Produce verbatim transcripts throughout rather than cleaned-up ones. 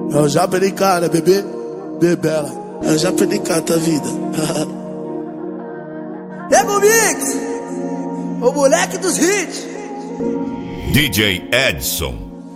Eu já perdi cara, bebê, bebela. Eu já perdi cara da vida. Ego Mix, o moleque dos hits. D J Edson.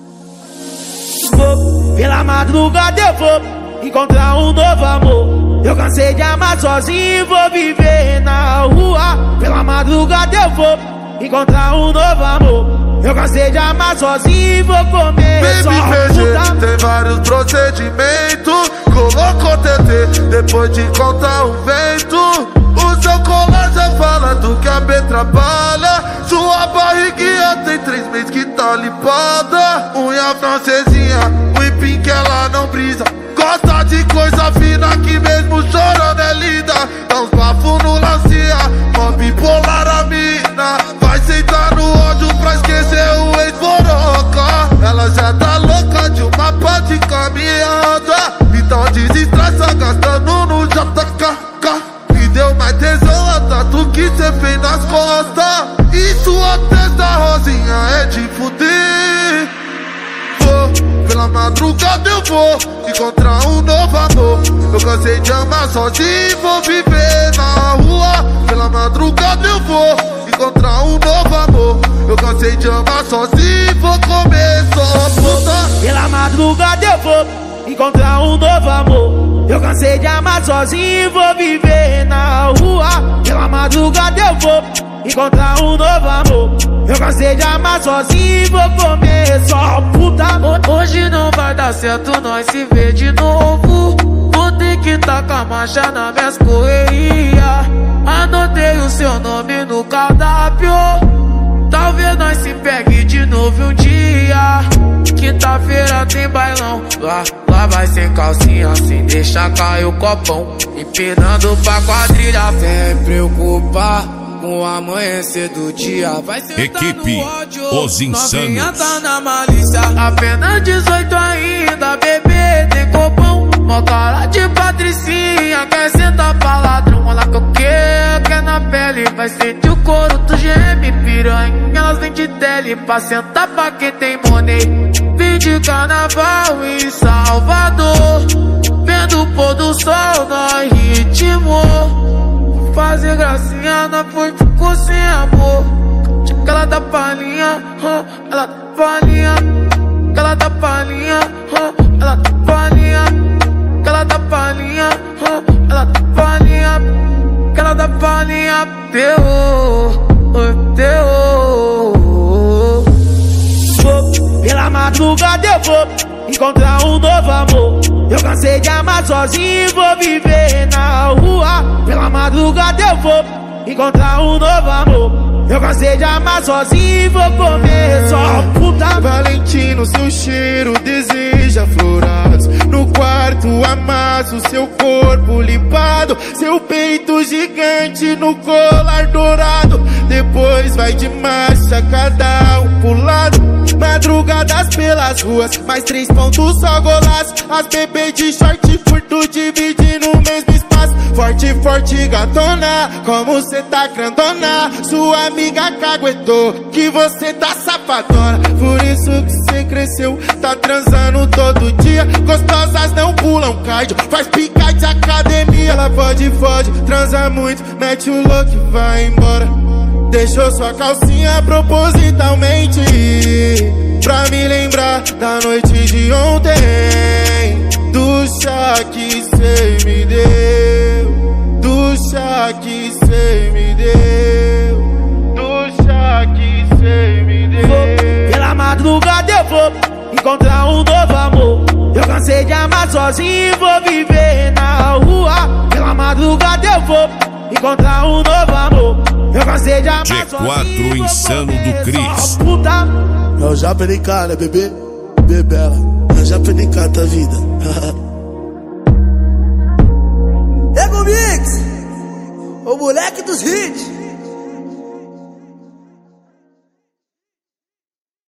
Vou, pela madrugada eu vou encontrar um novo amor. Eu cansei de amar sozinho, vou viver na rua. Pela madrugada eu vou encontrar um novo amor. Eu cansei de amar sozinho, vou comer Baby, só puta. tem vários procedimentos. Colocou T T depois de contar o vento. O seu colar já fala do que a B trabalha. Sua barriguinha tem três meses que tá limpada. Unha francesinha, whipping que ela não brisa. Gosta de coisa fina que mesmo chorando é linda. Dá uns bafos no lancia, mó bipolar a mina. Vai sentar no ódio pra esquecer o ex-boroca. Ela já tá louca de uma pá de caminhada. Então desestressa gastando no J K K. Me deu mais tesão a tatu que cê fez nas costas. E sua testa rosinha é de fuder. Vou, pela madrugada eu vou encontrar um novo amor. Eu cansei de amar sozinho, vou viver na rua. Pela madrugada eu vou encontrar um novo amor. Eu cansei de amar sozinho, vou comer só puta. Pela madrugada eu vou encontrar um novo amor. Eu cansei de amar sozinho, vou viver na rua. Pela madrugada eu vou encontrar um novo amor. Eu cansei de amar sozinho, vou comer só puta. Hoje não vai dar certo, nós se vê de novo. Vou ter que tacar marcha nas minhas correrias. Anotei o seu nome no cardápio. Talvez nós se pegue de novo um dia. Quinta-feira tem bailão. Lá, lá vai sem calcinha, sem deixar cair o copão. Empinando pra quadrilha. Vem preocupar com o amanhecer do dia. Vai sentar Equipe no ódio, Os Insanos. novinha tá na malícia. Apenas dezoito ainda, bebê tem copão. Mó cara de patricinha, quer sentar pra ladrão. Olha que eu quero, quer na pele. Vai sentir o couro do geme, piranha. Elas vêm de tele pra sentar pra quem tem money. Vim de carnaval em Salvador, vendo o pôr do sol no ritmo. Fazer gracinha na foi ficou sem amor. Ela dá palhinha, ela dá palhinha. Ela dá palhinha, ela dá palhinha. Ela dá palhinha, ela dá palhinha. Ela dá palhinha, terror, terror. Vou, pela madrugada eu vou encontrar um novo amor. Eu cansei de amar sozinho, vou viver na rua. Pela madrugada eu vou encontrar um novo amor. Eu cansei de amar sozinho, vou comer só puta. Valentino, seu cheiro deseja florados. No quarto amasso seu corpo limpado. Seu peito gigante no colar dourado. Depois vai de marcha, cada um pro lado. Madrugadas pelas ruas, mais três pontos só golaço. As bebês de short curto dividindo o mesmo espaço. Forte, forte gatona, como cê tá grandona. Sua amiga caguetou que você tá safadona. Por isso que cê cresceu, tá transando todo dia. Gostosas não pulam cardio, faz pica de academia. Ela pode, pode, transa muito, mete o louco e vai embora. Deixou sua calcinha propositalmente pra me lembrar da noite de ontem. Do chá que cê me deu, do chá que cê me deu, do chá que cê me deu. Vou, pela madrugada eu vou encontrar um novo amor. Eu cansei de amar sozinho, vou viver na rua. Pela madrugada eu vou encontrar um novo amor. Eu cansei de amar G quatro sozinho, Insano do Cris. puta. Eu já perdi cara, bebê, bebela. Eu já perdi cara da vida. Ego Mix, o moleque dos hits.